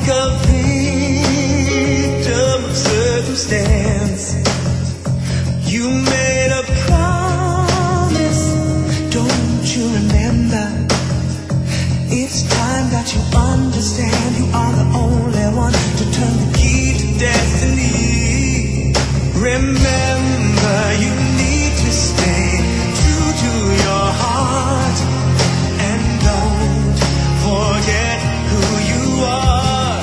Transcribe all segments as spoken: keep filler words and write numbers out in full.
like a victim of circumstance. You made a promise, don't you remember? It's time that you understand you are the only one to turn the key to destiny. Remember, you need to stay true to your heart, and don't forget who you are,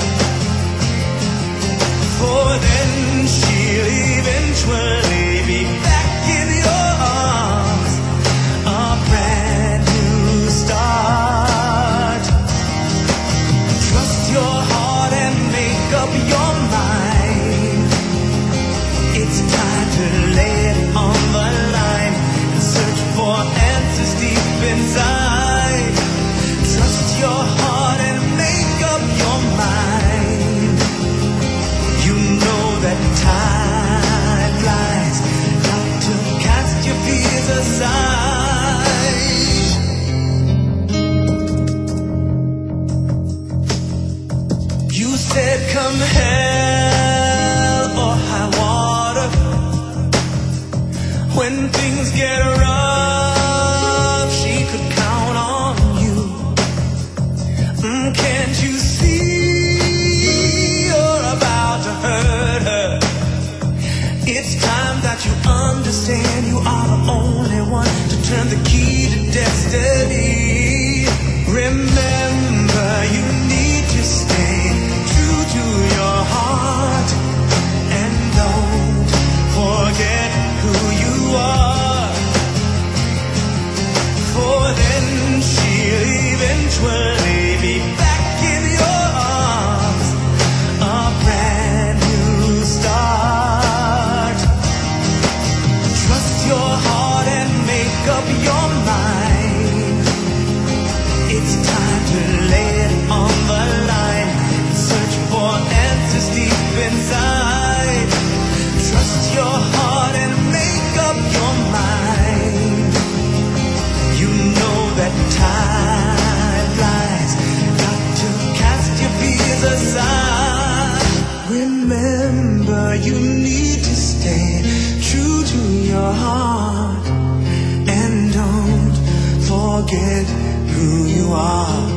for then she'll eventually be back in your arms, a brand new start. Trust your heart and make up your mind. It's time to lay it on the line and search for answers deep inside. Trust your heart and make up your mind. You know that time flies, got to cast your fears aside. You said come hell or high water, when things get rough, she could count on you. Mm, can't you see you're about to hurt her? It's time that you understand you are the only one to turn the key to destiny. Remember, you need to stay true to your heart, and don't forget who you are, for then she'll eventually be back in your arms, a brand new start. Trust your heart and make up your mind. It's time to lay it on the line, search for answers deep inside. Trust your heart and make up your mind. You know that time flies, got to cast your fears aside. Remember, you need to stay true to your heart, and don't forget who you are.